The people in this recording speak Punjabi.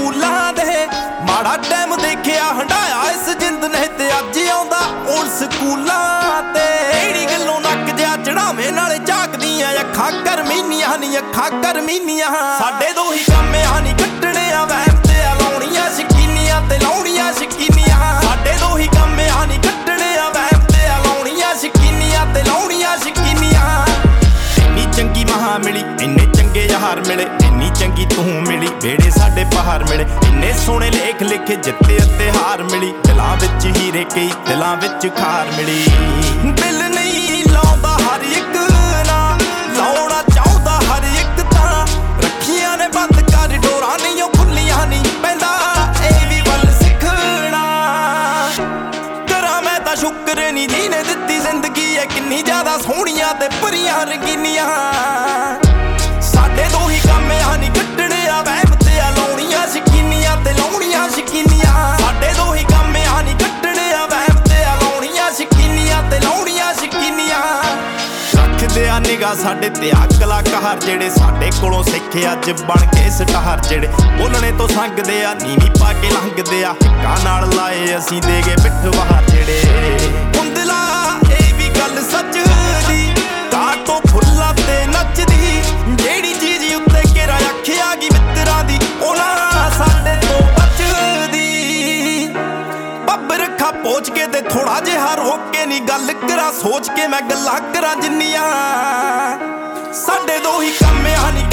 ਸਕੂਲਾਂ ਦੇ ਮਾੜਾ ਟਾਈਮ ਦੇਖਿਆ ਹੰਡਾਇਆ ਇਸ ਜਿੰਦ ਨੇ ਤੇ ਅੱਜ ਆਉਂਦਾ ਹੁਣ ਸਕੂਲਾਂ ਤੇ ਕਿਹੜੀ ਗੱਲੋਂ ਨੱਕ ਜਿਹਾ ਚੜਾਵੇਂ ਨਾਲੇ ਝਾਕਦੀਆਂ ਅੱਖਾਂ ਕਰਮੀਨੀਆਂ ਨੀ ਅੱਖਾਂ ਕਰਮੀਨੀਆਂ ਸਾਡੇ ਦੋ ਹੀ ਕੰਮ ਆ ਨੀ ਕੱਟਣੇ ਆ ਵਹਿਮ ਤੇ ਲਾਉਣੀਆਂ ਸ਼ਕੀਨੀਆਂ ਤੇ ਲਾਉਣੀਆਂ ਸ਼ਕੀਨੀਆਂ ਸਾਡੇ ਦੋ ਹੀ ਕੰਮ ਆ ਨੀ ਕੱਟਣੇ ਆ ਵਹਿਮ ਤੇ ਲਾਉਣੀਆਂ ਸ਼ਕੀਨੀਆਂ ਤੇ ਲਾਉਣੀਆਂ ਸ਼ਕੀਨੀਆਂ ਇੰਨੀ ਚੰਗੀ ਮਹਾ ਮਿਲੀ ਇੰਨੇ ਚੰਗੇ ਯਾਰ ਮਿਲੇ ਇੰਨੀ ਚੰਗੀ ਤੂੰ ਮਿਲੀ ਵੇੜੇ ਸਾਡੇ ਪਹਾੜ ਮਿਲੇ ਇੰਨੇ ਸੋਹਣੇ ਲੇਖ ਲਿਖੇ ਜਿੱਤੇ ਅਤੇ ਹਾਰ ਮਿਲੀ ਦਿਲਾਂ ਵਿੱਚ ਹੀਰੇ ਕਈ ਦਿਲਾਂ ਵਿੱਚ ਖਾਰ ਮਿਲੀ ਦਿਲ ਨਹੀਂ ਲਾਉਂਦਾ ਹਰ ਇੱਕ ਨਾ ਲਾਉਣਾ ਚਾਹੁੰਦਾ ਹਰ ਇੱਕ ਤਾਂ ਰੱਖੀਆਂ ਨੇ ਬੰਦ ਕਰ ਡੋਰਾਂ ਨਹੀਂ ਉਹ ਖੁੱਲੀਆਂ ਨਹੀਂ ਪੈਂਦਾ ਇਹ ਵੀ ਵੱਲ ਸਿੱਖਣਾ ਕਰਾਂ ਮੈਂ ਤਾਂ ਸ਼ੁਕਰ ਨੀ ਜਿਹਨੇ ਦਿੱਤੀ ਜ਼ਿੰਦਗੀ ਹੈ ਕਿੰਨੀ ਜ਼ਿਆਦਾ ਸੋਹਣੀਆਂ ਤੇ ਭਰੀਆਂ ਰੰਗੀਨੀਆਂ ਸਾਡੇ ਦੋ ਹੀ ਕੰਮ ਆ ਨੀ ਕੱਟਣੇ ਆ ਵਹਿਮ ਤੇ ਲਾਉਣੀਆਂ ਸ਼ਕੀਨੀਆਂ ਤੇ ਲਾਉਣੀਆਂ ਸ਼ਕੀਨੀਆਂ ਸਾਡੇ ਦੋ ਹੀ ਕੰਮ ਆ ਨੀ ਕੱਟਣੇ ਆ ਵਹਿਮ ਤੇ ਲਾਉਣੀਆਂ ਸ਼ਕੀਨੀਆਂ ਤੇ ਲਾਉਣੀਆਂ ਸ਼ਕੀਨੀਆਂ ਰੱਖਦੇ ਆ ਨਿਗਾਹ ਸਾਡੇ ਤੇ ਕਲਾਕਾਰ ਜਿਹੜੇ ਸਾਡੇ ਕੋਲੋਂ ਸਿੱਖੇ ਅੱਜ ਬਣ ਕੇ ਸਟਾਰ ਜਿਹੜੇ ਬੋਲਣੇ ਤੋਂ ਸੰਗਦੇ ਆ ਨੀਵੀਂ ਪਾ ਕੇ ਲੰਘਦੇ ਆ ਹਿੱਕਾਂ ਨਾਲ ਲਾਏ ਅਸੀਂ ਦੇ ਗਏ ਪਿੱਠ ਬਾਹਰ ਜਿਹੜੇ ਹੁੰਦਲਾ ਇਹ ਵੀ ਗੱਲ ਸੱਚ ਦੀ ਕਾਟੋਂ ਫੁੱਲਾਂ ਤੇ ਨੱਚਦੀ ਜਿਹੜੀ ਚੀਜ਼ ਉੱਤੇ ਘੇਰਾ ਆਖਿਆ ਗਈ ਮਿੱਤਰਾਂ ਦੀ ਉਹਨਾਂ ਸਾਡੇ ਤੋਂ ਬਚਦੀ ਬੱਬ ਰੱਖਾ ਪਹੁੰਚ ਕੇ ਤੇ ਥੋੜਾ ਜਿਹਾ ਰੋਕ ਕੇ ਨੀ ਗੱਲ ਕਰਾਂ ਸੋਚ ਕੇ ਮੈਂ ਗੱਲਾਂ ਕਰਾਂ ਜਿੰਨੀਆਂ ਸਾਡੇ ਦੋ ਹੀ ਕੰਮ ਆ ਨੀ